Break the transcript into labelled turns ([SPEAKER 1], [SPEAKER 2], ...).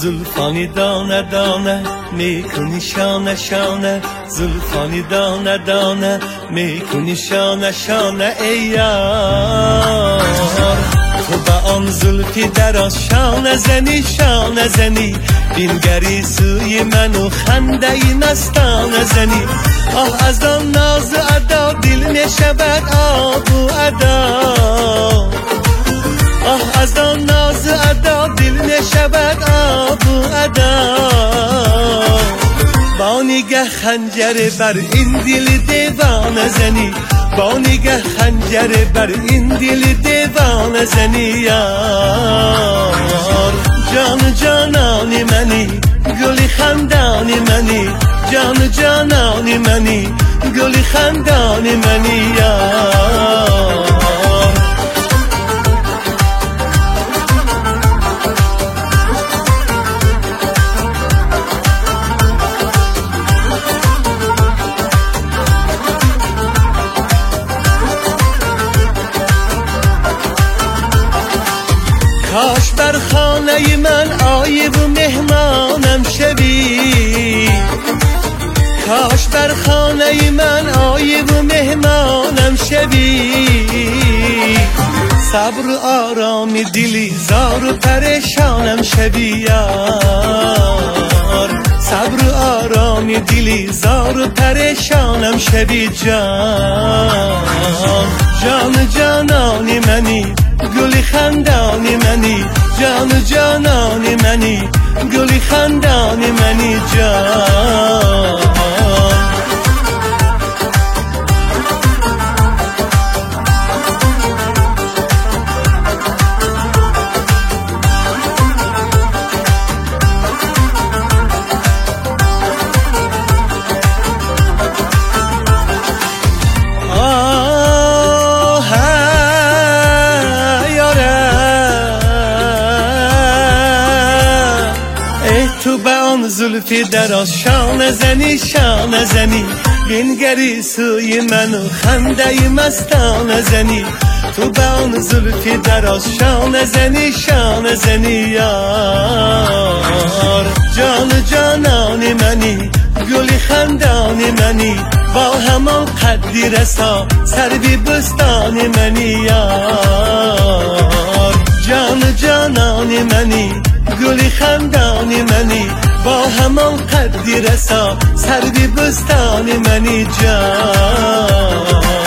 [SPEAKER 1] زلفانی دانه دانه میکنی شانه شانه، زلفانی دانه دانه میکنی شانه شانه ای یار. تو به آن زلفی دراز شانه زنی شانه زنی، بینگری سوی من و خنده ای مستانه زنی. آه از آن ناز ادا دل نشود آب و ادا، آه از آن ناز ادا دل نشود آب و ادا. با نگه خنجر بر این دل دیوانه زنی، با نگه خنجر بر این دل دیوانه زنی یار. جان جانانی منی گلی خندانی منی، جان جانانی منی گلی خندانی منی یار. کاش بر خانه من آیی و مهمانم شوی، کاش بر خانه من آیی و مهمانم شوی. صبر و آرامی دلی زار و پریشانم شوی یار، صبر و آرامی دلی زار و پریشانم شوی جان. جان جانانی منی گلی خندانی منی، جان جانانی منی گلی خندانی منی جان. تو به آن زلفی دراز شانه زنی شانه زنی، بینگری سوی من و خنده ای مستانه زنی. تو به آن زلفی دراز شانه زنی شانه زنی یار. جان جانانی منی گلی خندانی منی، با همان قدی رسا سروی بستانی منی یار. جان جانانی منی گلی خندانی منی، با همان قدی رسا سروی بستانی منی جان.